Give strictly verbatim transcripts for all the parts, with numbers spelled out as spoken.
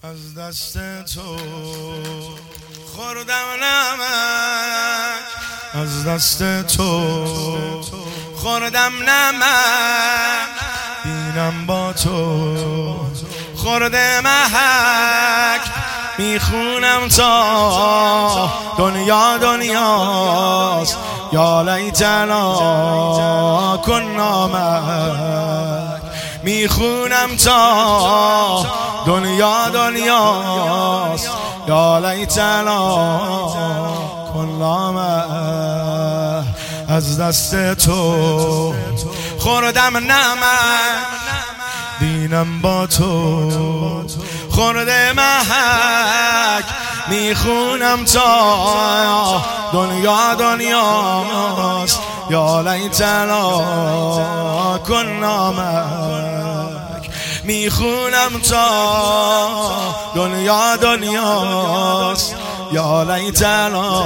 از دست تو خوردم نمک، از دست تو خوردم نمک، بینم با تو خورده محک، میخونم تا دنیا دنیاست، یا لیتنا کنا معک. میخونم تا دنیا دنیاست، یا لیتنا کنا معک. از دست تو خوردم نمک، دینم با تو خورده محک، میخونم تا دنیا دنیاست، یا لیتنا کنا معک. میخونم تا دنیا دنیاست، یا لیتنا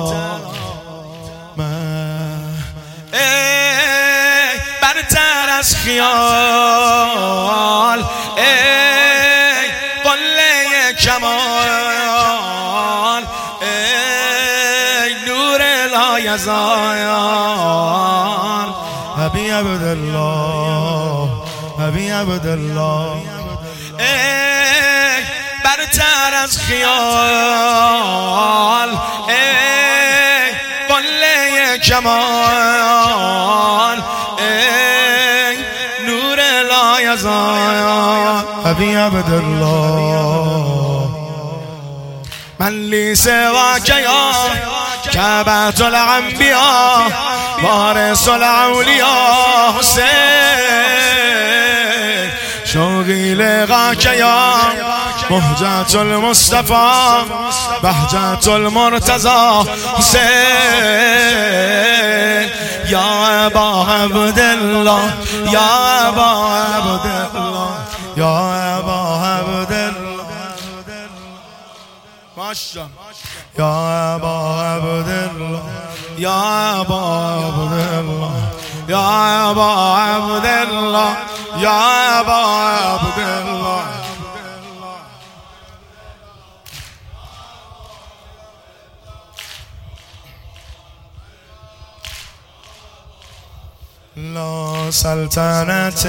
ای برتر از خیال، ای قله کمال، ای نور لایزال، ابی عبدالله ابی عبدالله. ای برتر از خیال، ای قله کمال، ای نور لایزال، ابی عبدالله. من لی سواک یا کعبة الانبیاء، وارث الاولیاء حسین. شوقی لقاک یا مهجة المصطفى، بهجة المرتضى حسين. يا أبا عبد الله، يا أبا عبد الله، يا أبا عبد الله، ماشاء يا أبا عبد الله، يا أبا عبد الله، يا أبا عبد الله، يا أبا عبد الله. لا سلطنت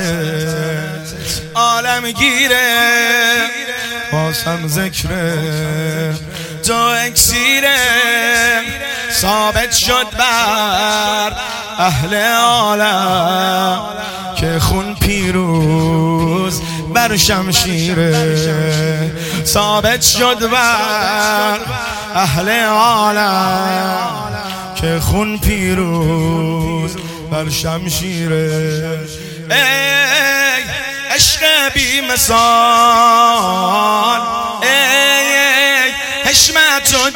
عالمگیره، بازم ذکر تو اکسیره، ثابت شد بر اهل عالم که خون پیروز بر شمشیره. ثابت شد بر اهل عالم که خون پیروز بر شمشیره. ای عشق بی مثال، ای حشمت و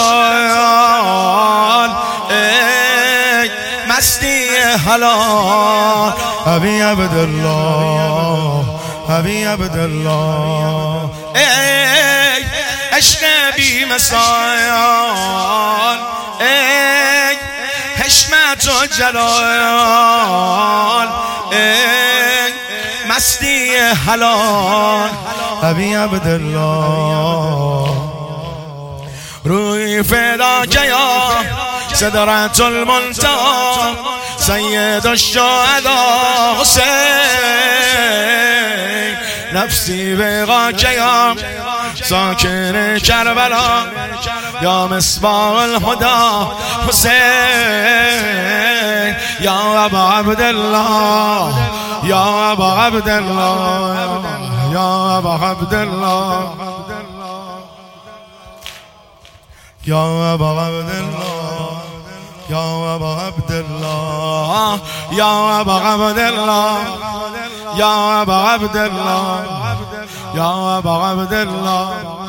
جلال، ای مستی حلال، ابی عبدالله ابی عبدالله. ای عشق بی مثال، ای حشمت و جلال، ای مستی حلال، ابی عبدالله. روی فدا که یا صدرت المنتهی، سید الشهدا حسین. نفسی بقا که یا ساکن کربلا، یا مصباح الهدى حسین. یا ابا عبدالله، یا ابا عبدالله، یا ابا عبدالله، یا ابا عبدالله، یا ابا عبدالله، یا ابا عبدالله، یا ابا عبدالله، یا ابا عبدالله.